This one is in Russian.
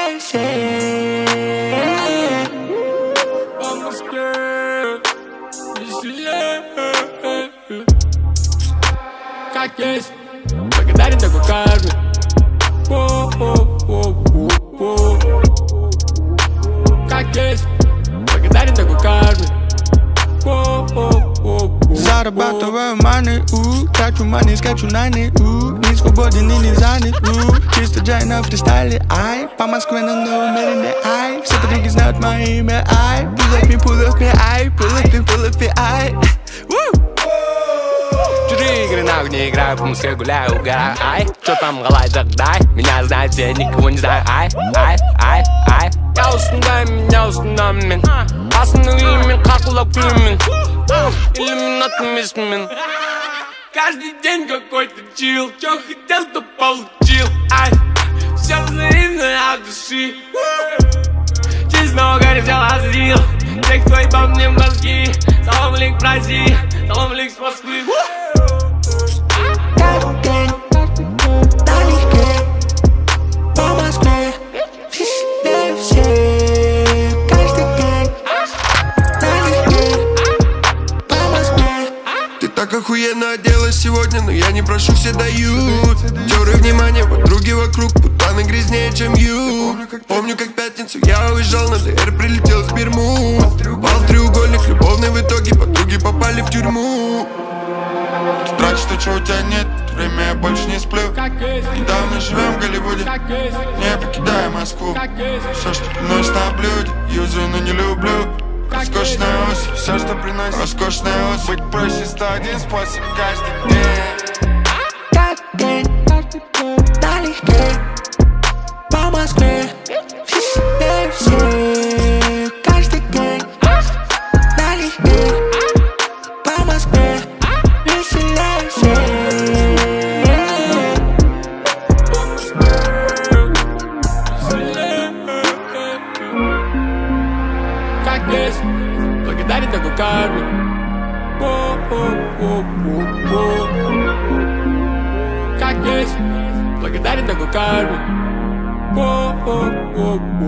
веселее. По Москве веселее. Как есть, благодарен такой карме. Как есть, благодарен такой карме. Зарабатываю маны, трачу маны, скачу наны, не свободен и не занят, чисто джай на фристайле, ай, по Москве на номере, ай, все подруги знают мое имя, ай, pull up me, ай, pull up me, ай. 4 игры на огне играю, по Москве гуляю, угораю, ай. Чё там, голай, дай, меня знают все, никого не знаю, ай. Я устындай, меня устынамын. Басымның илімен, қақылап күлімен. Иллюминатом есіммен. Каждый день какой-то чил. Чё хотел, то получил, ай. Всё взаимно от души. Честно говоря, взял азил. Те, кто ебал мне мозги. Салам алейкум, Россия. Салам алейкум, с Москвы. Каждый день налегке, по Москве веселее всех. Каждый день налегке, по Москве. Ты так охуенно оделась сегодня, но я не прошу, все дают. Тёры внимание, подруги вокруг, путаны грязнее, чем ю. Помню, как пятницу я уезжал на ДР, прилетел с Бермуд. Бал треугольник, любовный в итоге, подруги попали в тюрьму. Страх, что чего у тебя нет, время я больше не сплю. Недавно живем в Голливуде, не покидая Москву. Все, что приносит на блюде, юзаю, но не люблю. Роскошная ось, все, что приносит роскошная ось. Быть проще 101 способ каждый день. Каждый день налегке, по Москве веселее всех. Каждый день налегке, по Москве веселее всех. Как есть, благодарен такой карме. Как есть, благодарен такой карме.